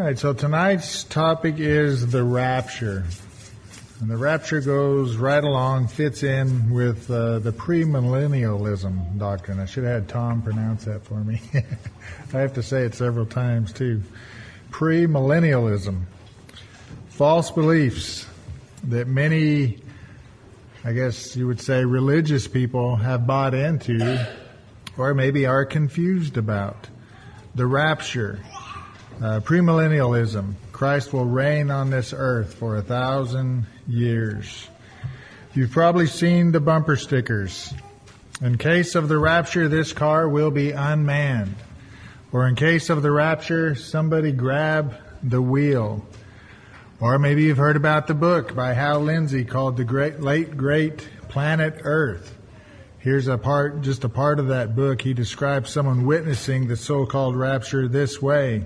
right, so tonight's topic is the rapture. And the rapture goes right along, fits in with the premillennialism doctrine. I should have had Tom pronounce that for me. I have to say it several times too. Premillennialism. False beliefs that many, I guess you would say, religious people have bought into or maybe are confused about. The rapture. Premillennialism. Christ will reign on this earth for 1,000 years. You've probably seen the bumper stickers. In case of the rapture, this car will be unmanned. Or in case of the rapture, somebody grab the wheel. Or maybe you've heard about the book by Hal Lindsey called The Late Great Planet Earth. Here's just a part of that book. He describes someone witnessing the so-called rapture this way.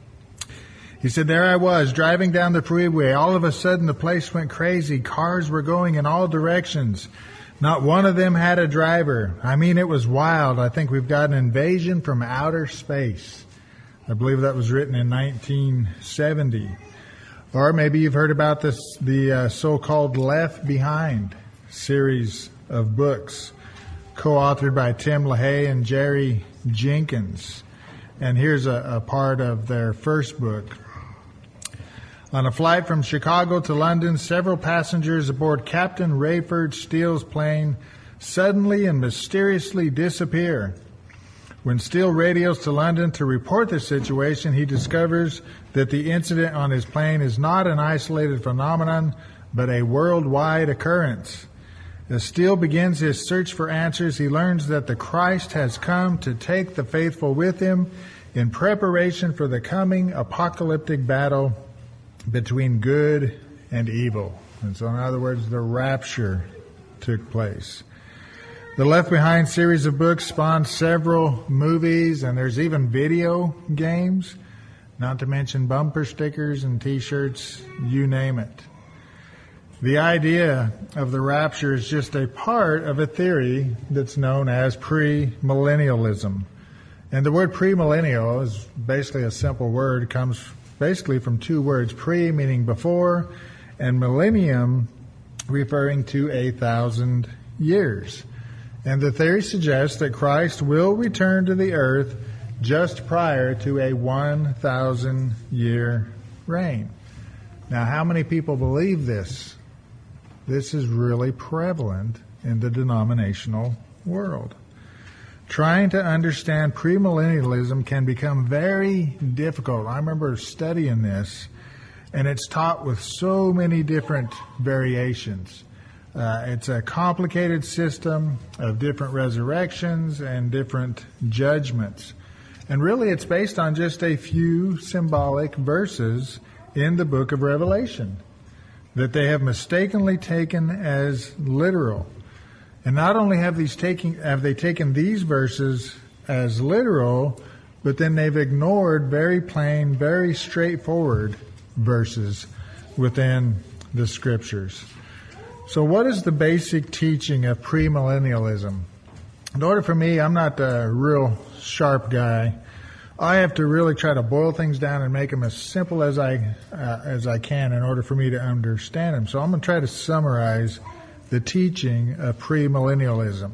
He said, there I was, driving down the freeway. All of a sudden, the place went crazy. Cars were going in all directions. Not one of them had a driver. I mean, it was wild. I think we've got an invasion from outer space. I believe that was written in 1970. Or maybe you've heard about the so-called Left Behind series of books, co-authored by Tim LaHaye and Jerry Jenkins. And here's a part of their first book. On a flight from Chicago to London, several passengers aboard Captain Rayford Steele's plane suddenly and mysteriously disappear. When Steele radios to London to report the situation, he discovers that the incident on his plane is not an isolated phenomenon, but a worldwide occurrence. As Steele begins his search for answers, he learns that the Christ has come to take the faithful with him in preparation for the coming apocalyptic battle between good and evil. And so, in other words, the rapture took place. The Left Behind series of books spawned several movies, and there's even video games, not to mention bumper stickers and T-shirts, you name it. The idea of the rapture is just a part of a theory that's known as premillennialism. And the word premillennial is basically a simple word. It comes basically from two words, pre meaning before, and millennium referring to 1,000 years. And the theory suggests that Christ will return to the earth just prior to a 1,000-year reign. Now, how many people believe this? This is really prevalent in the denominational world. Trying to understand premillennialism can become very difficult. I remember studying this, and it's taught with so many different variations. It's a complicated system of different resurrections and different judgments. And really, it's based on just a few symbolic verses in the book of Revelation that they have mistakenly taken as literal. And not only have they taken these verses as literal, but then they've ignored very plain, very straightforward verses within the Scriptures. So what is the basic teaching of premillennialism? In order for me, I'm not a real sharp guy. I have to really try to boil things down and make them as simple as I can in order for me to understand them. So I'm going to try to summarize the teaching of premillennialism.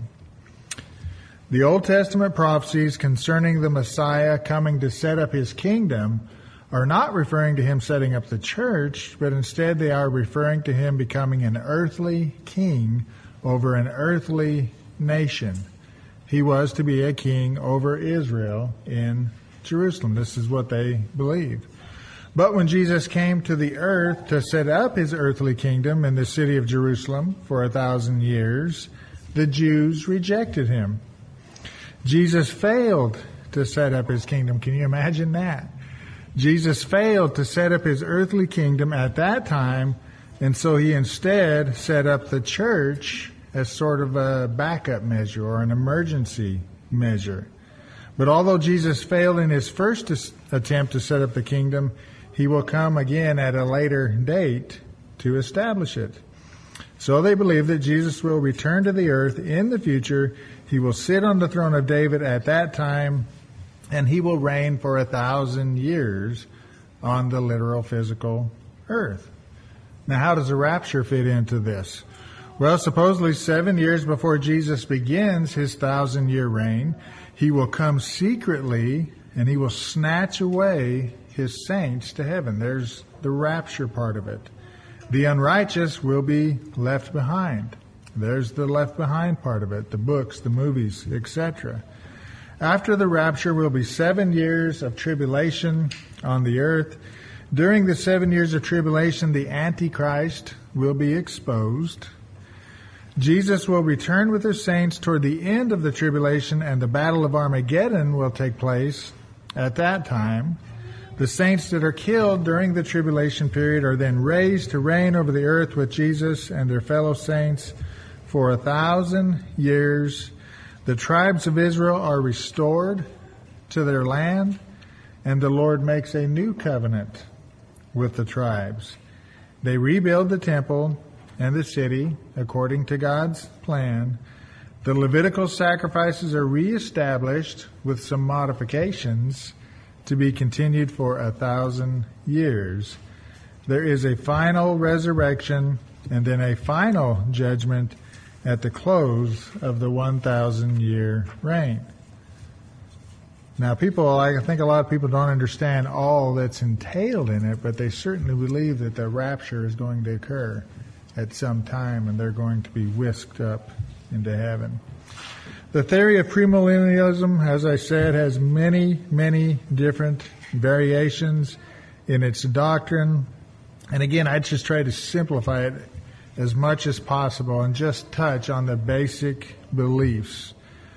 The Old Testament prophecies concerning the Messiah coming to set up his kingdom are not referring to him setting up the church, but instead they are referring to him becoming an earthly king over an earthly nation. He was to be a king over Israel in Jerusalem. This is what they believed. But when Jesus came to the earth to set up his earthly kingdom in the city of Jerusalem for 1,000 years, the Jews rejected him. Jesus failed to set up his kingdom. Can you imagine that? Jesus failed to set up his earthly kingdom at that time, and so he instead set up the church as sort of a backup measure or an emergency measure. But although Jesus failed in his first attempt to set up the kingdom, he will come again at a later date to establish it. So they believe that Jesus will return to the earth in the future. He will sit on the throne of David at that time, and he will reign for 1,000 years on the literal physical earth. Now, how does the rapture fit into this? Well, supposedly 7 years before Jesus begins his 1,000-year reign, he will come secretly and he will snatch away his saints to heaven. There's the rapture part of it. The unrighteous will be left behind. There's the left behind part of it, the books, the movies, etc. After the rapture will be 7 years of tribulation on the earth. During the 7 years of tribulation, the Antichrist will be exposed. Jesus will return with his saints toward the end of the tribulation, and the Battle of Armageddon will take place at that time. The saints that are killed during the tribulation period are then raised to reign over the earth with Jesus and their fellow saints for 1,000 years. The tribes of Israel are restored to their land, and the Lord makes a new covenant with the tribes. They rebuild the temple and the city according to God's plan. The Levitical sacrifices are reestablished with some modifications to be continued for 1,000 years. There is a final resurrection and then a final judgment at the close of the 1,000-year reign. Now, I think a lot of people don't understand all that's entailed in it, but they certainly believe that the rapture is going to occur at some time, and they're going to be whisked up into heaven. The theory of premillennialism, as I said, has many, many different variations in its doctrine. And again, I just try to simplify it as much as possible and just touch on the basic beliefs.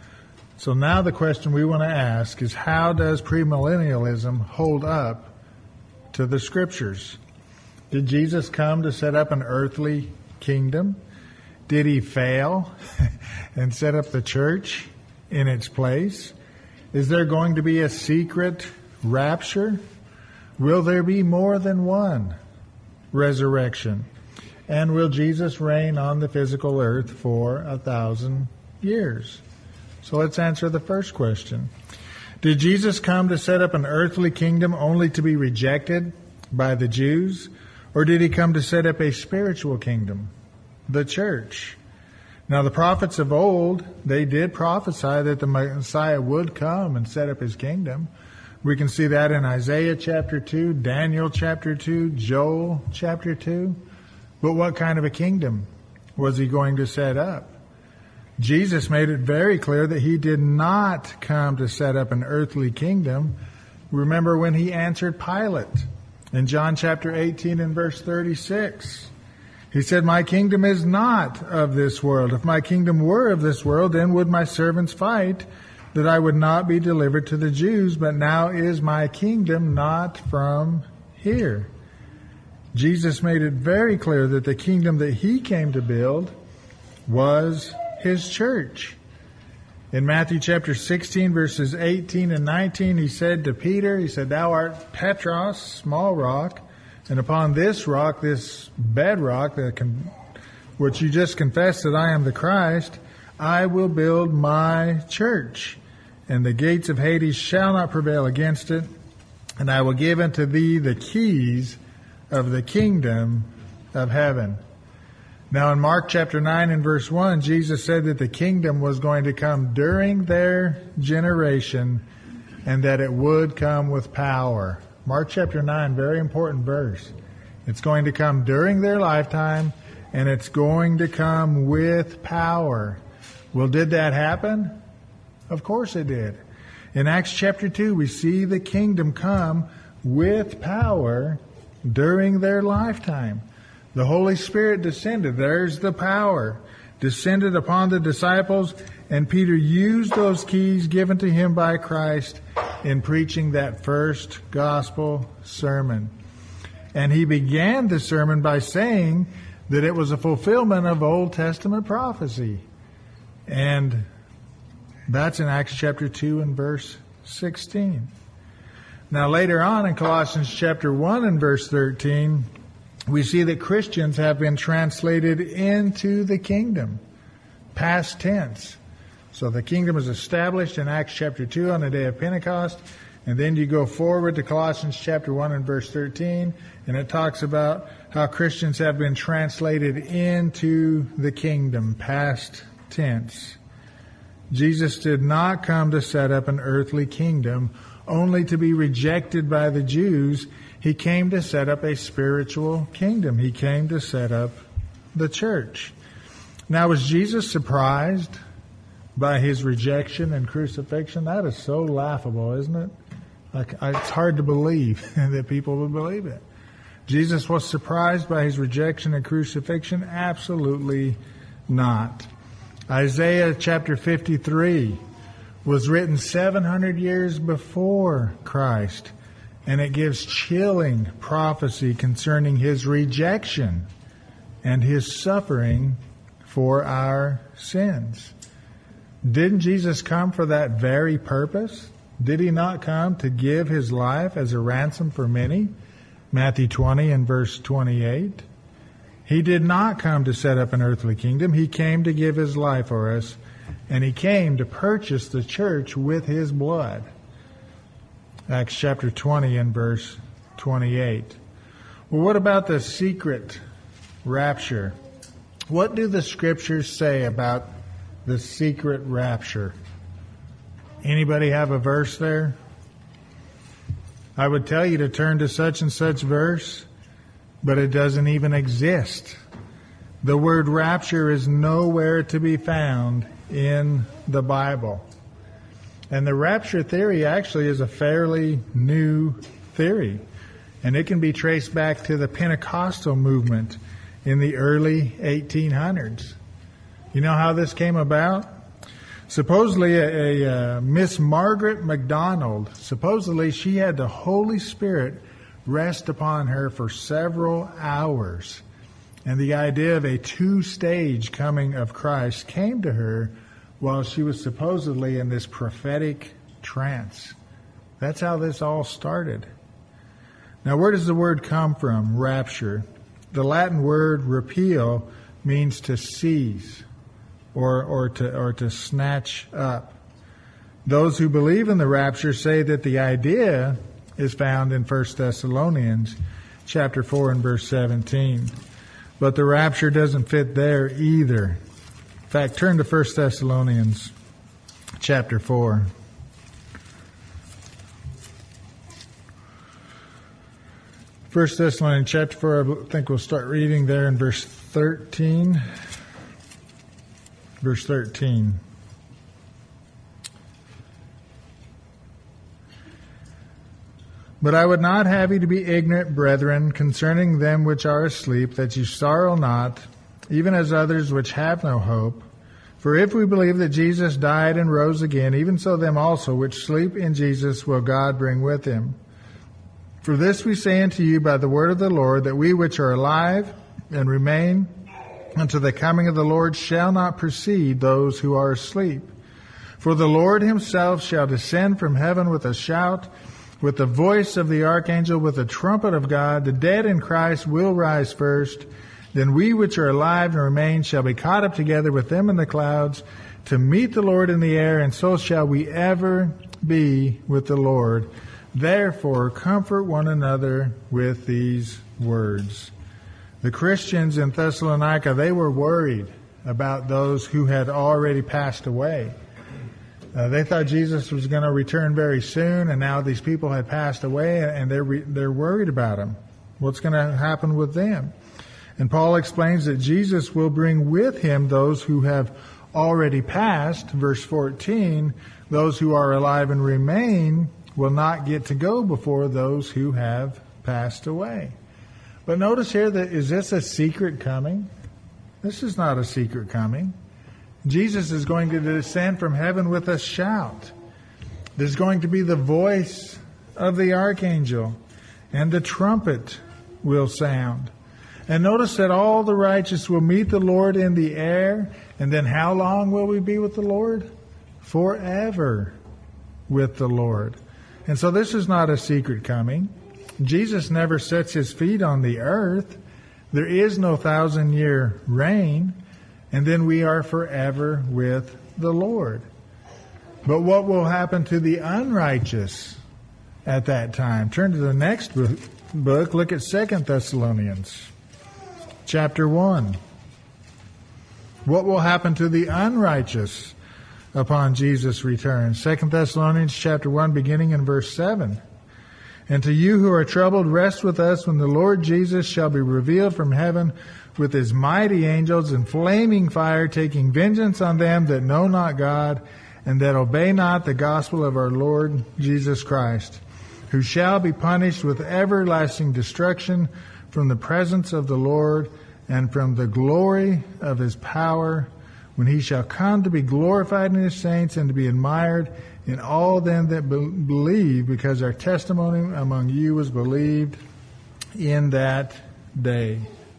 So now the question we want to ask is, how does premillennialism hold up to the Scriptures? Did Jesus come to set up an earthly kingdom? Did he fail and set up the church in its place? Is there going to be a secret rapture? Will there be more than one resurrection? And will Jesus reign on the physical earth for 1,000 years? So let's answer the first question. Did Jesus come to set up an earthly kingdom only to be rejected by the Jews? Or did he come to set up a spiritual kingdom, the church? Now, the prophets of old, they did prophesy that the Messiah would come and set up his kingdom. We can see that in Isaiah chapter 2, Daniel chapter 2, Joel chapter 2. But what kind of a kingdom was he going to set up? Jesus made it very clear that he did not come to set up an earthly kingdom. Remember when he answered Pilate in John chapter 18 and verse 36. He said, "My kingdom is not of this world. If my kingdom were of this world, then would my servants fight, that I would not be delivered to the Jews. But now is my kingdom not from here." Jesus made it very clear that the kingdom that he came to build was his church. In Matthew chapter 16, verses 18 and 19, he said to Peter, he said, "Thou art Petros, small rock, and upon this rock, this bedrock, which you just confessed that I am the Christ, I will build my church, and the gates of Hades shall not prevail against it, and I will give unto thee the keys of the kingdom of heaven." Now in Mark chapter 9 and verse 1, Jesus said that the kingdom was going to come during their generation and that it would come with power. Mark chapter 9, very important verse. It's going to come during their lifetime and it's going to come with power. Well, did that happen? Of course it did. In Acts chapter 2, we see the kingdom come with power during their lifetime. The Holy Spirit descended. There's the power. Descended upon the disciples, and Peter used those keys given to him by Christ in preaching that first gospel sermon. And he began the sermon by saying that it was a fulfillment of Old Testament prophecy. And that's in Acts chapter 2 and verse 16. Now later on in Colossians chapter 1 and verse 13, we see that Christians have been translated into the kingdom, past tense. So the kingdom is established in Acts chapter 2 on the day of Pentecost, And then you go forward to Colossians chapter 1 and verse 13, and it talks about how Christians have been translated into the kingdom, past tense. Jesus did not come to set up an earthly kingdom only to be rejected by the Jews. He came to set up a spiritual kingdom. He came to set up the church. Now, was Jesus surprised by his rejection and crucifixion? That is so laughable, isn't it? It's hard to believe that people would believe it. Jesus was surprised by his rejection and crucifixion? Absolutely not. Isaiah chapter 53 was written 700 years before Christ, and it gives chilling prophecy concerning his rejection and his suffering for our sins. Didn't Jesus come for that very purpose? Did he not come to give his life as a ransom for many? Matthew 20 and verse 28. He did not come to set up an earthly kingdom. He came to give his life for us, and he came to purchase the church with his blood. Acts chapter 20 and verse 28. Well, what about the secret rapture? What do the scriptures say about the secret rapture? Anybody have a verse there? I would tell you to turn to such and such verse, but it doesn't even exist. The word rapture is nowhere to be found in the Bible. And the rapture theory actually is a fairly new theory. And it can be traced back to the Pentecostal movement in the early 1800s. You know how this came about? Supposedly a Miss Margaret MacDonald, supposedly she had the Holy Spirit rest upon her for several hours. And the idea of a two-stage coming of Christ came to her while she was supposedly in this prophetic trance. That's how this all started. Now, where does the word come from, rapture? The Latin word rapio means to seize or to snatch up. Those who believe in the rapture say that the idea is found in 1 Thessalonians chapter 4 and verse 17. But the rapture doesn't fit there either. In fact, turn to 1 Thessalonians chapter 4. First Thessalonians chapter 4, I think we'll start reading there in verse 13. Verse 13. But I would not have you to be ignorant, brethren, concerning them which are asleep, that you sorrow not, even as others which have no hope. For if we believe that Jesus died and rose again, even so them also which sleep in Jesus will God bring with him. For this we say unto you by the word of the Lord, that we which are alive and remain unto the coming of the Lord shall not precede those who are asleep. For the Lord himself shall descend from heaven with a shout, with the voice of the archangel, with the trumpet of God. The dead in Christ will rise first. Then we which are alive and remain shall be caught up together with them in the clouds to meet the Lord in the air, and so shall we ever be with the Lord. Therefore, comfort one another with these words. The Christians in Thessalonica, they were worried about those who had already passed away. They thought Jesus was going to return very soon, and now these people had passed away, and they're worried about him. What's going to happen with them? And Paul explains that Jesus will bring with him those who have already passed. Verse 14, those who are alive and remain will not get to go before those who have passed away. But notice here that, is this a secret coming? This is not a secret coming. Jesus is going to descend from heaven with a shout. There's going to be the voice of the archangel, and the trumpet will sound. And notice that all the righteous will meet the Lord in the air. And then how long will we be with the Lord? Forever with the Lord. And so this is not a secret coming. Jesus never sets his feet on the earth. There is no 1,000-year reign. And then we are forever with the Lord. But what will happen to the unrighteous? at that time. Turn to the next book. Look at 2 Thessalonians chapter 1. What will happen to the unrighteous upon Jesus' return? 2 Thessalonians chapter 1, beginning in verse 7. And to you who are troubled, rest with us when the Lord Jesus shall be revealed from heaven with his mighty angels in flaming fire, taking vengeance on them that know not God and that obey not the gospel of our Lord Jesus Christ, who shall be punished with everlasting destruction from the presence of the Lord and from the glory of his power, when he shall come to be glorified in his saints and to be admired in all them that believe, because our testimony among you was believed in that day.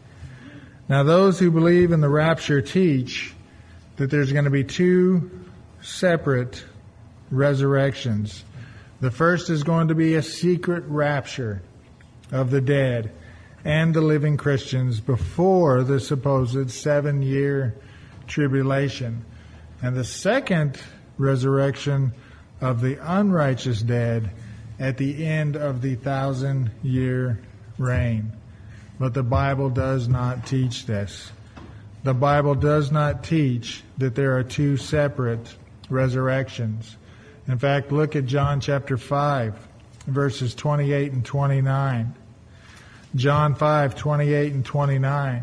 Now, those who believe in the rapture teach that there's going to be two separate resurrections. The first is going to be a secret rapture of the dead and the living Christians before the supposed 7-year tribulation. And the second resurrection of the unrighteous dead at the end of the 1,000-year reign. But the Bible does not teach this. The Bible does not teach that there are two separate resurrections. In fact, look at John chapter 5, verses 28 and 29. John 5, 28 and 29.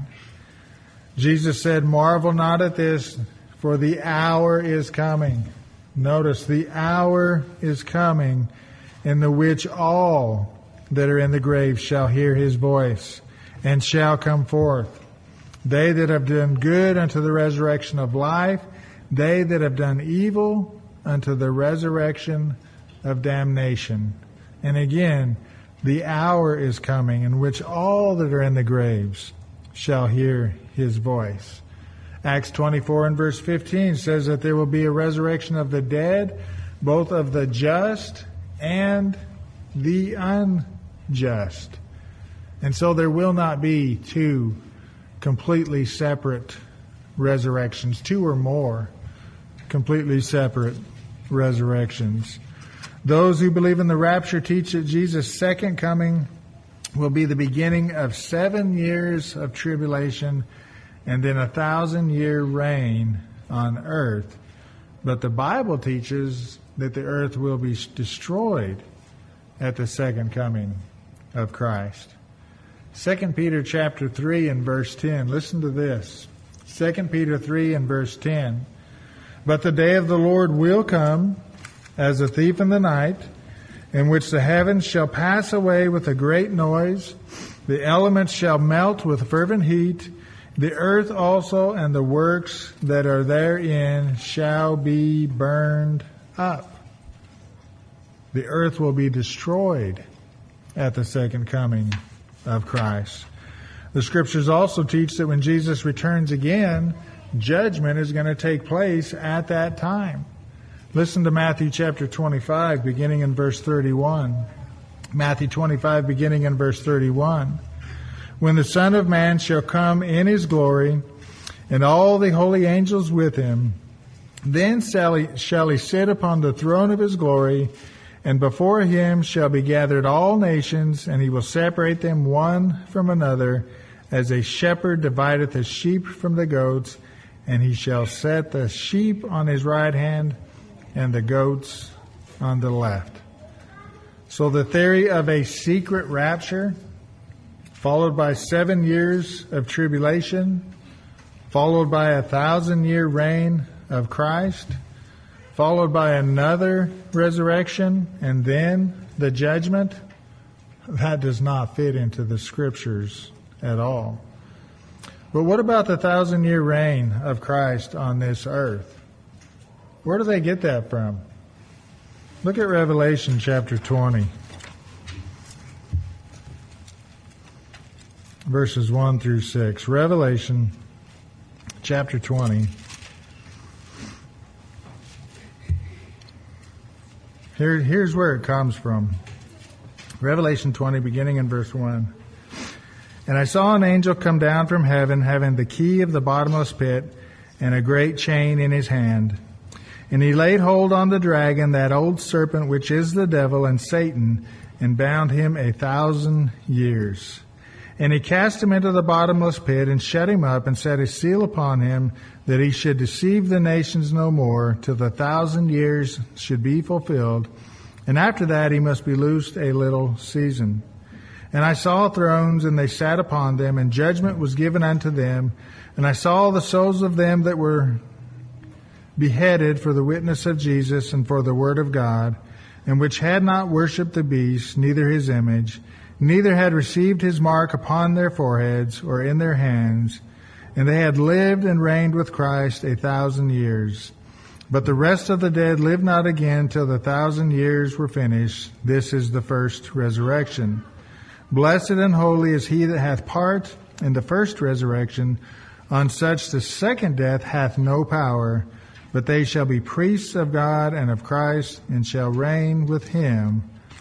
Jesus said, "Marvel not at this, for the hour is coming." Notice, the hour is coming in the which all that are in the grave shall hear his voice and shall come forth. They that have done good unto the resurrection of life, they that have done evil unto the resurrection of damnation. And again, the hour is coming in which all that are in the graves shall hear his voice. Acts 24 and verse 15 says that there will be a resurrection of the dead, both of the just and the unjust. And so there will not be two completely separate resurrections, two or more completely separate resurrections. Those who believe in the rapture teach that Jesus' second coming will be the beginning of 7 years of tribulation and then 1,000-year reign on earth. But the Bible teaches that the earth will be destroyed at the second coming of Christ. 2 Peter chapter 3 and verse 10. Listen to this. 2 Peter 3 and verse 10. "But the day of the Lord will come as a thief in the night, in which the heavens shall pass away with a great noise, the elements shall melt with fervent heat, the earth also and the works that are therein shall be burned up." The earth will be destroyed at the second coming of Christ. The scriptures also teach that when Jesus returns again, judgment is going to take place at that time. Listen to Matthew chapter 25, beginning in verse 31. Matthew 25, beginning in verse 31. "When the Son of Man shall come in his glory, and all the holy angels with him, then shall he sit upon the throne of his glory, and before him shall be gathered all nations, and he will separate them one from another, as a shepherd divideth the sheep from the goats, and he shall set the sheep on his right hand and the goats on the left." So the theory of a secret rapture, followed by 7 years of tribulation, followed by 1,000-year reign of Christ, followed by another resurrection, and then the judgment, that does not fit into the scriptures at all. But what about the 1,000-year reign of Christ on this earth? Where do they get that from? Look at Revelation chapter 20, verses 1 through 6. Revelation chapter 20. Here's where it comes from. Revelation 20, beginning in verse 1. "And I saw an angel come down from heaven, having the key of the bottomless pit and a great chain in his hand. And he laid hold on the dragon, that old serpent, which is the devil and Satan, and bound him 1,000 years. And he cast him into the bottomless pit, and shut him up, and set a seal upon him, that he should deceive the nations no more, till the 1,000 years should be fulfilled. And after that he must be loosed a little season. And I saw thrones, and they sat upon them, and judgment was given unto them. And I saw the souls of them that were beheaded for the witness of Jesus and for the word of God, and which had not worshipped the beast, neither his image, neither had received his mark upon their foreheads or in their hands. And they had lived and reigned with Christ 1,000 years. But the rest of the dead lived not again till the 1,000 years were finished. This is the first resurrection. Blessed and holy is he that hath part in the first resurrection. On such the second death hath no power, but they shall be priests of God and of Christ, and shall reign with him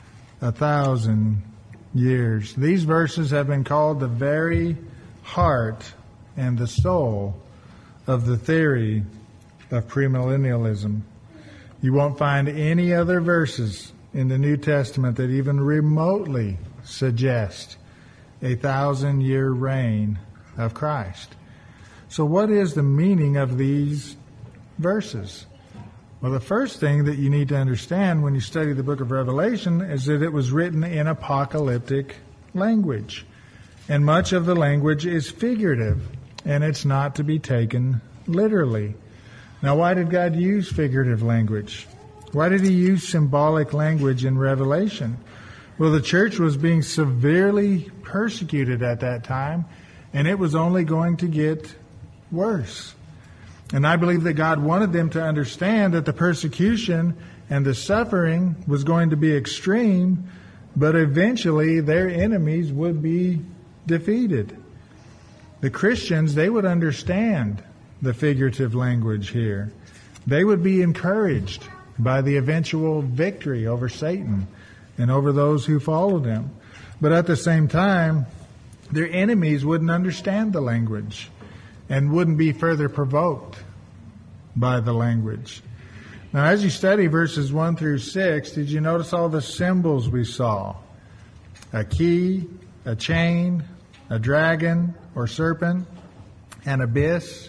1,000 years. These verses have been called the very heart and the soul of the theory of premillennialism. You won't find any other verses in the New Testament that even remotely suggest 1,000-year reign of Christ. So what is the meaning of these verses? Well, the first thing that you need to understand when you study the book of Revelation is that it was written in apocalyptic language. And much of the language is figurative, and it's not to be taken literally. Now, why did God use figurative language? Why did he use symbolic language in Revelation? Well, the church was being severely persecuted at that time, and it was only going to get worse. And I believe that God wanted them to understand that the persecution and the suffering was going to be extreme, but eventually their enemies would be defeated. The Christians, they would understand the figurative language here. They would be encouraged by the eventual victory over Satan and over those who followed him. But at the same time, their enemies wouldn't understand the language and wouldn't be further provoked by the language. Now, as you study verses 1 through 6, did you notice all the symbols we saw? A key, a chain, a dragon or serpent, an abyss,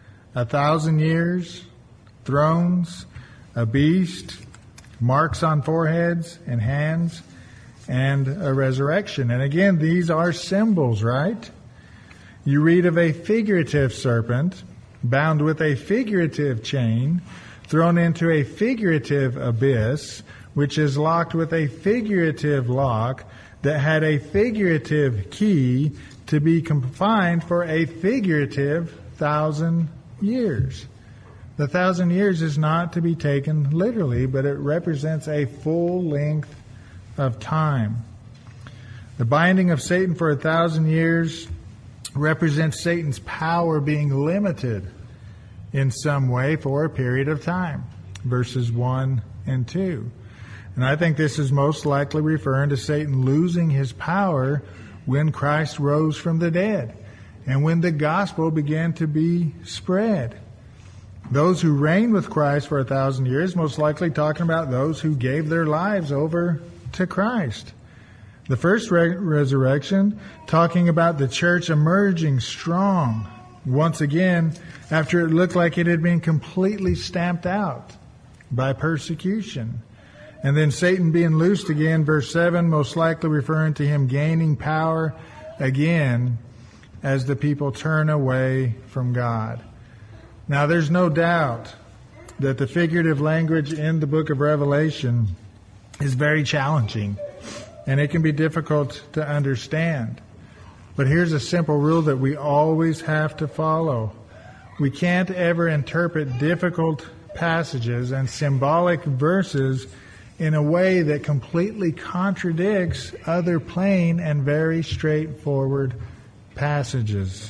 1,000 years, thrones, a beast, marks on foreheads and hands, and a resurrection. And again, these are symbols, right? You read of a figurative serpent bound with a figurative chain, thrown into a figurative abyss, which is locked with a figurative lock that had a figurative key to be confined for a figurative 1,000 years. The 1,000 years is not to be taken literally, but it represents a full length of time. The binding of Satan for 1,000 years represents Satan's power being limited in some way for a period of time. Verses 1 and 2. And I think this is most likely referring to Satan losing his power when Christ rose from the dead and when the gospel began to be spread. Those who reign with Christ for 1,000 years, most likely talking about those who gave their lives over to Christ. The first resurrection, talking about the church emerging strong once again after it looked like it had been completely stamped out by persecution. And then Satan being loosed again, verse 7, most likely referring to him gaining power again as the people turn away from God. Now, there's no doubt that the figurative language in the book of Revelation is very challenging, and it can be difficult to understand. But here's a simple rule that we always have to follow. We can't ever interpret difficult passages and symbolic verses in a way that completely contradicts other plain and very straightforward passages.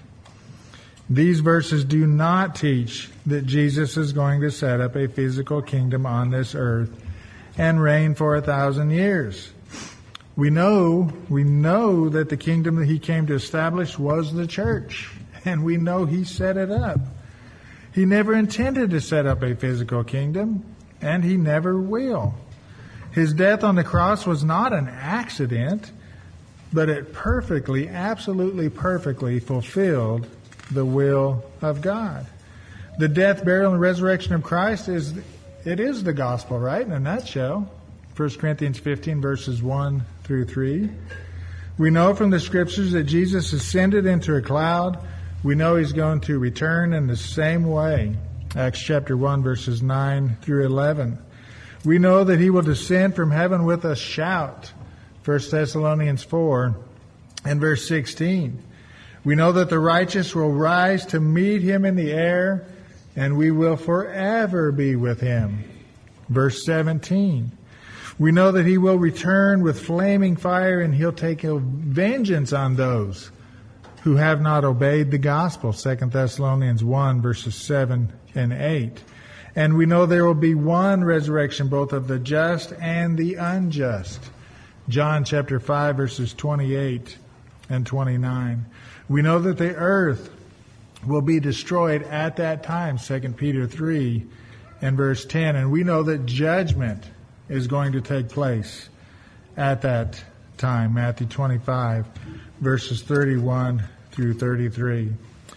These verses do not teach that Jesus is going to set up a physical kingdom on this earth and reign for 1,000 years. We know that the kingdom that he came to establish was the church, and we know he set it up. He never intended to set up a physical kingdom, and he never will. His death on the cross was not an accident, but it perfectly, absolutely perfectly fulfilled the will of God. The death, burial, and resurrection of Christ is the gospel, right? In a nutshell. 1 Corinthians 15, verses 1 through 3. We know from the scriptures that Jesus ascended into a cloud. We know he's going to return in the same way. Acts chapter 1, verses 9 through 11. We know that he will descend from heaven with a shout. 1 Thessalonians 4 and verse 16. We know that the righteous will rise to meet him in the air, and we will forever be with him. Verse 17. We know that he will return with flaming fire, and he'll take vengeance on those who have not obeyed the gospel. 2 Thessalonians 1, verses 7 and 8. And we know there will be one resurrection, both of the just and the unjust. John chapter 5, verses 28 and 29. We know that the earth will be destroyed at that time, 2 Peter 3 and verse 10. And we know that judgment is going to take place at that time, Matthew 25, verses 31 through 33.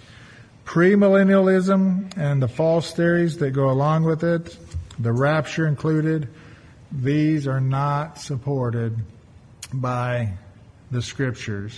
Premillennialism and the false theories that go along with it, the rapture included, these are not supported by the scriptures.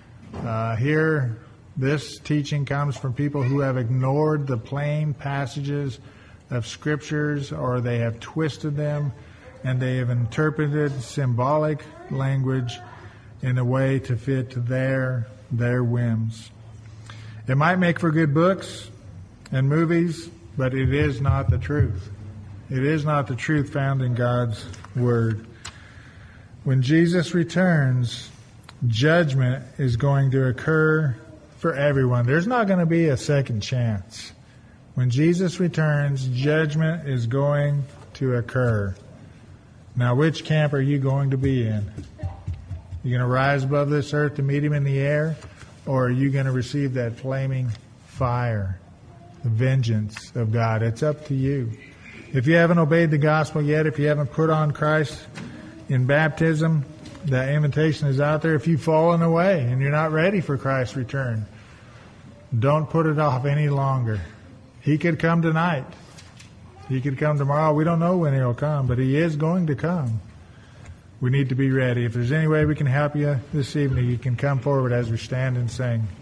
Here, this teaching comes from people who have ignored the plain passages of scriptures, or they have twisted them, and they have interpreted symbolic language in a way to fit their whims. It might make for good books and movies, but it is not the truth. It is not the truth found in God's Word. When Jesus returns, judgment is going to occur for everyone. There's not going to be a second chance. When Jesus returns, judgment is going to occur. Now, which camp are you going to be in? You going to rise above this earth to meet him in the air? Or are you going to receive that flaming fire, the vengeance of God? It's up to you. If you haven't obeyed the gospel yet, if you haven't put on Christ in baptism, that invitation is out there. If you've fallen away and you're not ready for Christ's return, don't put it off any longer. He could come tonight. He could come tomorrow. We don't know when he'll come, but he is going to come. We need to be ready. If there's any way we can help you this evening, you can come forward as we stand and sing.